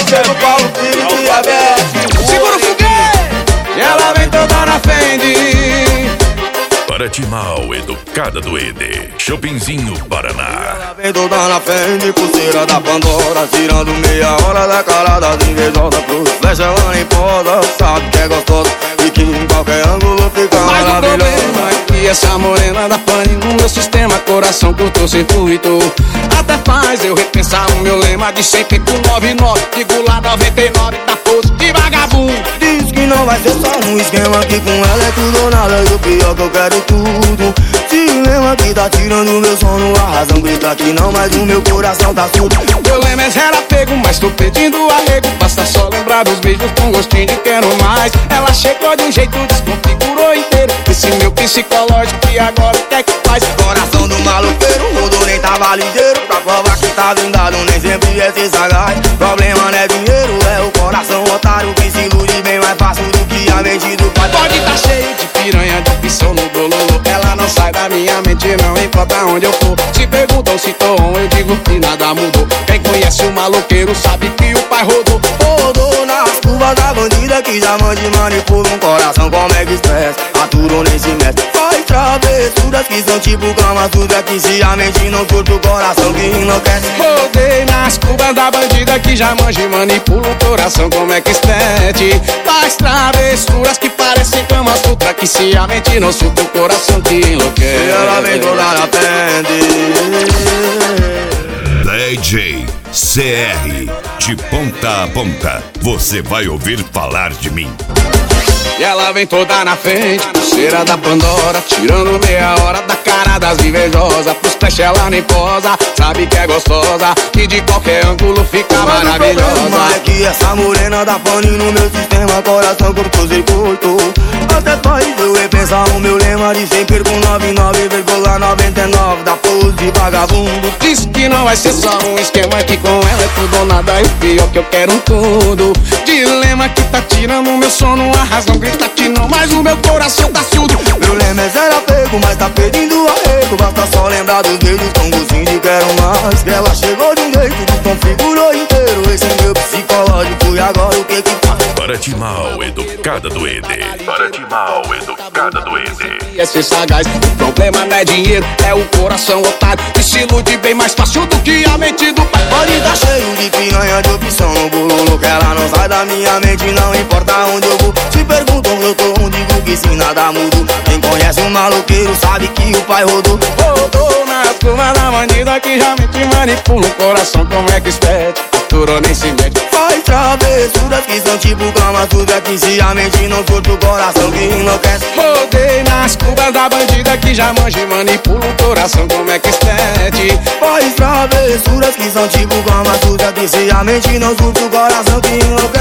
chega o Paulo Filho e diabetes. Segura o foguete! E ela vem toda na Fendi. Paraty Mal Educada do Ede, Shoppingzinho Paraná. Ela vem toda na Fendi, pulseira da Pandora, tirando meia hora da cara das invejosas. Pro flecha ela nem posa, sabe que é gostosa e que em qualquer ângulo fica Mas o maravilhosa. problema é que essa morena da pane no meu sistema, coração curto circuito. Até faz eu repensar o meu lema de sempre com 99. Digo lá 99, tá posto de vagabundo. Diz que não vai ser só um esquema, que com ela é tudo ou nada. E o pior que eu quero tudo. Dilema que tá tirando meu sono, a razão grita que não, mas o meu coração tá surdo. Meu lema é zero apego, mas tô pedindo arrego. Basta só lembrar dos beijos com gostinho de quero mais. Ela chegou de um jeito, desconfigurou inteiro esse meu psicológico e agora o que é que faz? Coração do maloqueiro, mudou nem tava ligeiro. Pra provar que tá blindado, nem sempre é ser sagaz. Problema não é dinheiro, é o coração otário que se ilude bem mais fácil do que a mente do pai. Pode tá cheio de piranha, de opção no bololo. Ela não sai da minha mente, não importa onde eu for. Se perguntam se tô on, eu digo que nada mudou. Quem conhece o maloqueiro sabe que o pai rodou. Rodou nas curvas da bandida que já mande manipula um coração como é que expressa. Aturou nem se mexe. Faz travessuras que são tipo cama suja, que se a mente não surta o coração que enlouquece. Rodei nas curvas da bandida que já manja e manipula o coração como é que expete. Faz travessuras que parecem cama sutra, que se a mente não surta o coração que enlouquece. E ela vem toda na Fendi. DJ CR, de ponta a ponta, você vai ouvir falar de mim. E ela vem toda na frente, pulseira da Pandora, tirando meia hora da cara das invejosas. Pros flash ela nem posa, sabe que é gostosa e de qualquer ângulo fica maravilhosa. É que essa morena da pane no meu sistema, coração curto circuito. Até faz eu repensar o meu lema de sempre com 99,99 da pose de vagabundo. Diz que não vai ser só um esquema, que com ela é tudo ou nada. E o pior que eu quero tudo. Dilema que tá tirando o meu sono, a razão grita que não, mas o meu coração tá surdo. Meu lema é zero apego, mas tá pedindo arrego. Basta só lembrar dos beijos com gostinho de quero mais. Ela chegou de um jeito, desconfigurou inteiro esse meu psicológico. E agora o que que faz? Paraty Mal Educada do Ede, Paraty Mal Educada do Ede. É ser sagaz, o problema não é dinheiro, é o coração otário que se ilude bem mais fácil do que a mente do pai. Pode tá cheio de piranha, de opção no bololo, que ela não sai da minha mente, não importa onde eu vou. Se perguntam eu tô onde, digo que se nada mudou. Quem conhece um maloqueiro sabe que o pai rodou. Rodou nas curvas da bandida que já mente manipula o coração como é que expete. Aturou nem se mete. Faz travessuras que são tipo cama suja, que se a mente não surta o coração que enlouquece. Rodei nas curvas da bandida que já manja e manipula o coração como é que expete. Faz travessuras que são tipo cama suja, que se a mente não surta o coração que enlouquece.